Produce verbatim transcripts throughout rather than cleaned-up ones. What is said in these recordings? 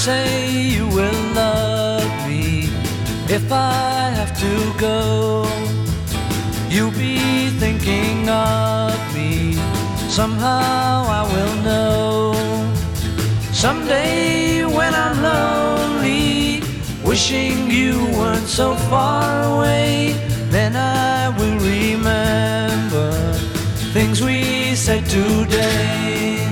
say you will love me if I have to go. You'll be thinking of me, somehow I will know. Someday when I'm lonely, wishing you weren't so far away, then I will remember things we said today.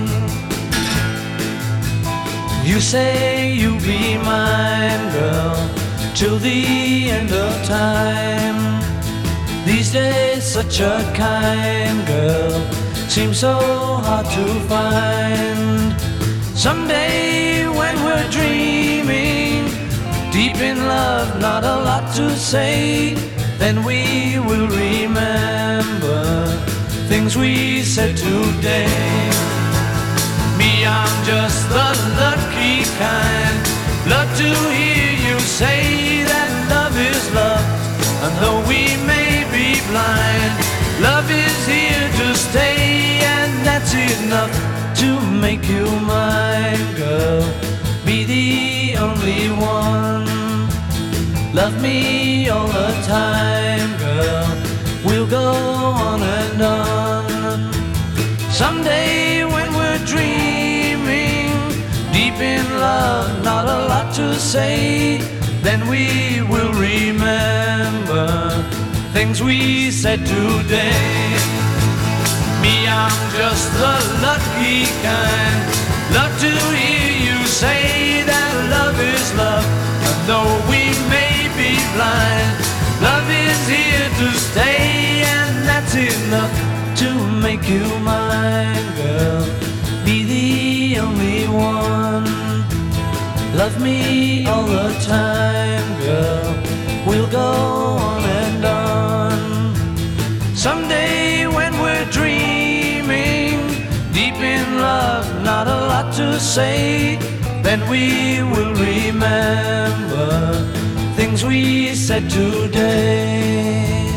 You say you'll be mine, girl, till the end of time. These days such a kind girl seems so hard to find. Someday when we're dreaming, deep in love, not a lot to say, then we will remember things we said today. Me, I'm just the lucky kind, love to hear you say that love is love. And though we may be blind, love is here to stay, and that's enough to make you mine, girl. Be the only one. Love me all the time, girl. We'll go on and on. Someday when we're dreaming, deep in love, not a lot to say, then we will remember things we said today. Me, I'm just the lucky kind, love to hear you say that love is love. And though we may be blind, love is here to stay, and that's enough to make you mine, girl. Be the only one. Love me all the time, girl. We'll go on and on. Someday when we're dreaming, deep in love, not a lot to say, then we will remember things we said today.